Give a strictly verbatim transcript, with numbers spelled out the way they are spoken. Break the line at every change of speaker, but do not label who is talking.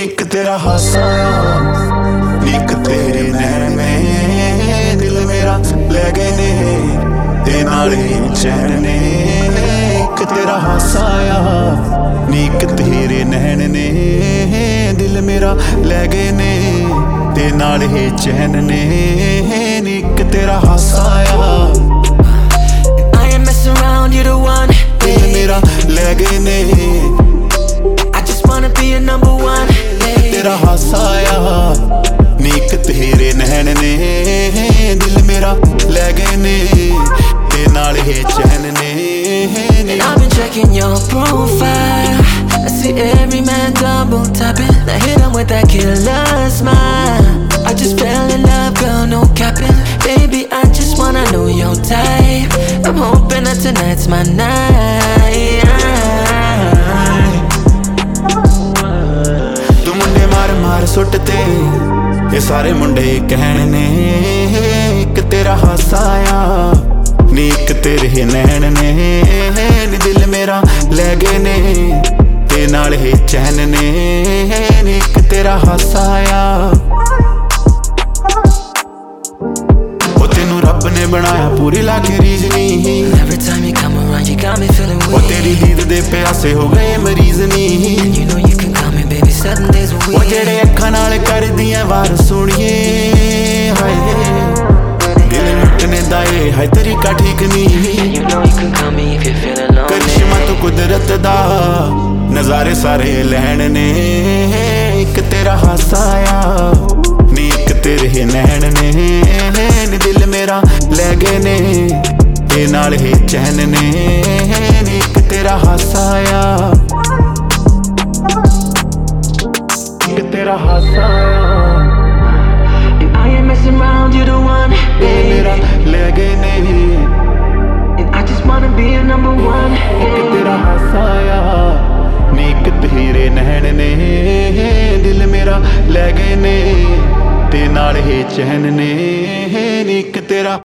नीक तेरा हासा नीक तेरे नैन में दिल मेरा ले गए ने ते नाले चैन ने। एक तेरा हासा नीक तेरे नैन ने दिल मेरा ले गए ने ते नाले चैन ने। नीक तेरा हासा
around, you're the one,
दिल मेरा ले गए ने।
I just wanna be a number one,
तेरा हासा नीक तेरे नैन ने दिल मेरा ले गए ने ते नाल ही चैन ने।
I've been checking your profile, I see every man double tapping. I hit him with that killer smile. I just fell in love, girl, no capping. Baby, I just wanna know your type. I'm hoping that tonight's my night.
तू मुंडे मार मार suit ते ये सारे मुंडे कहण ने। एक तेरा हासा नीक तेरे नैन ने दिल मेरा ले गए ने ते नाल ही चैन ने। नीक तेरा हासा ओ तेनू रब ने बनाया पूरी लाके रीजनी।
Every time you come around, you got me feeling
O
weak.
तेरी दीद दे प्यासे हो गए मरीज नी।
You know you can call me baby seven days a
O
week.
जेड़े अखां नाल कर दियां वार सुनिए हाय दिल लुटने दा ए हाय तरीका ठीक नी।
You know you can call me if you're feeling lonely.
करिश्मा तो कुदरत दा नजारे सारे लैन ने। एक तेरा हासा नीक तेरे नैन ने दिल मेरा ले गए ने ते नाल ही चैन ने। नीक तेरा हासा नीक तेरा हासा
And I ain't messing around, you're the one,
दिल मेरा
baby.
ले गए ने।
And I just wanna be a number one,
एक तेरा हासा नीक तेरे नैन ने दिल मेरा ले गए ने ते नाल ही चैन ने। नीक तेरा